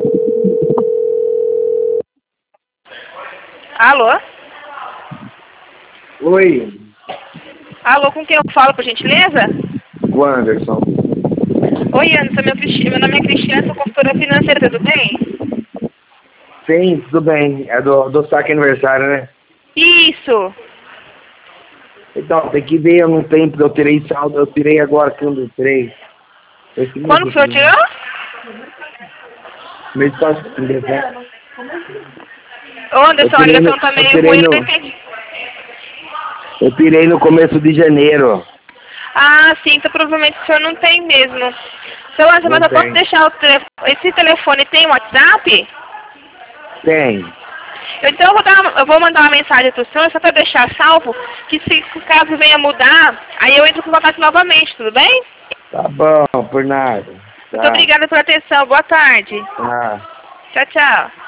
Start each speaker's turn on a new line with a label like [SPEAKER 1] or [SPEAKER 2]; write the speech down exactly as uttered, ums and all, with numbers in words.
[SPEAKER 1] Alô?
[SPEAKER 2] Oi.
[SPEAKER 1] Alô, com quem eu falo, por gentileza?
[SPEAKER 2] O Anderson.
[SPEAKER 1] Oi, Anderson, meu, Cristi- meu nome é Cristiano, sou consultora financeira, tudo bem?
[SPEAKER 2] Sim, tudo bem. É do, do saque aniversário, né?
[SPEAKER 1] Isso.
[SPEAKER 2] Então, tem que ver, eu não tenho, eu tirei saldo, eu tirei agora quando eu tirei. Esse mês
[SPEAKER 1] Quando que
[SPEAKER 2] eu
[SPEAKER 1] o senhor
[SPEAKER 2] tirei.
[SPEAKER 1] tirou?
[SPEAKER 2] Mês passado, em dezembro.
[SPEAKER 1] Ô,
[SPEAKER 2] Eu
[SPEAKER 1] Anderson, a
[SPEAKER 2] tirei no,
[SPEAKER 1] ligação tá
[SPEAKER 2] eu
[SPEAKER 1] meio
[SPEAKER 2] tirei
[SPEAKER 1] ruim, eu não
[SPEAKER 2] no,
[SPEAKER 1] entendi.
[SPEAKER 2] eu tirei no começo de janeiro.
[SPEAKER 1] Ah, sim, então provavelmente o senhor não tem mesmo. Seu Anderson, mas
[SPEAKER 2] Não
[SPEAKER 1] eu posso
[SPEAKER 2] tem.
[SPEAKER 1] deixar o telefone... Esse telefone tem WhatsApp?
[SPEAKER 2] Tem.
[SPEAKER 1] Então eu vou, dar, eu vou mandar uma mensagem pro senhor, só para deixar salvo, que se caso venha mudar, aí eu entro com contato novamente, tudo bem?
[SPEAKER 2] Tá bom, por nada.
[SPEAKER 1] Muito
[SPEAKER 2] Tá.
[SPEAKER 1] obrigada pela atenção, boa tarde.
[SPEAKER 2] Tá.
[SPEAKER 1] Tchau, tchau.